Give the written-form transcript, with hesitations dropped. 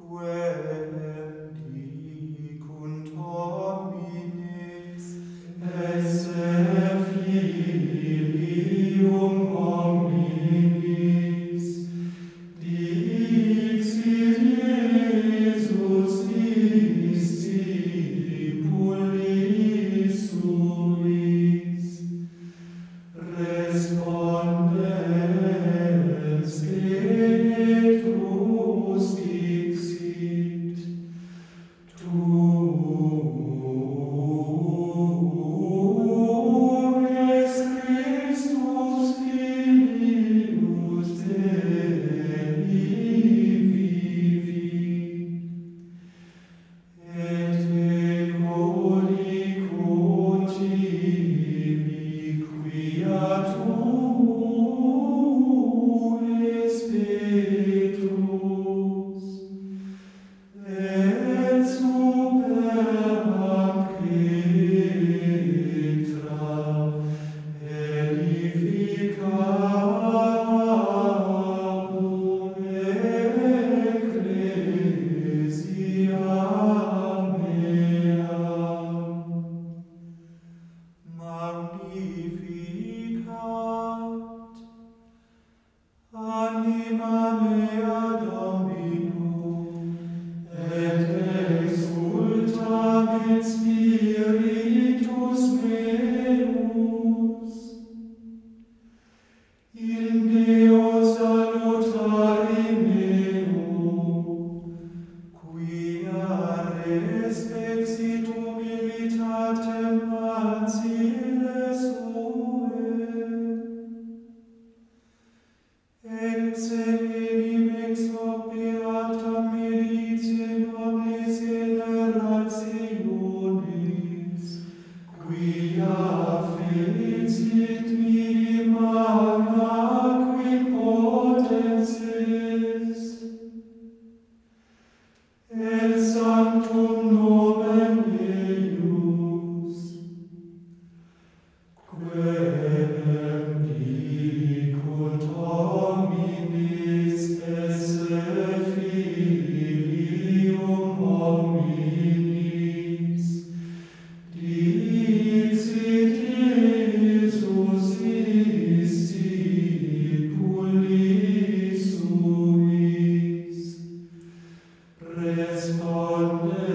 dicunt homines, esse filium hominis, dixit Iesus discipulis suis, respondens Petrus dixit, tu es Christus filius Dei vivi, et ego dicunt tibi quia tu es Petrus, et superam Petra edificarum ecclesiam meam. Magnificat anima mea Dominum, et exultavit spiritus meus, in Deo salutari meum, quia respexit humilitatem anciles sue, enim ex hoc beata medice nobis generationis, quia felicit mihi magna qui potens est, et sanctum nomen eius, quem dicunt hominis esse filium hominis, dixit Iesus discipulis suis, respondens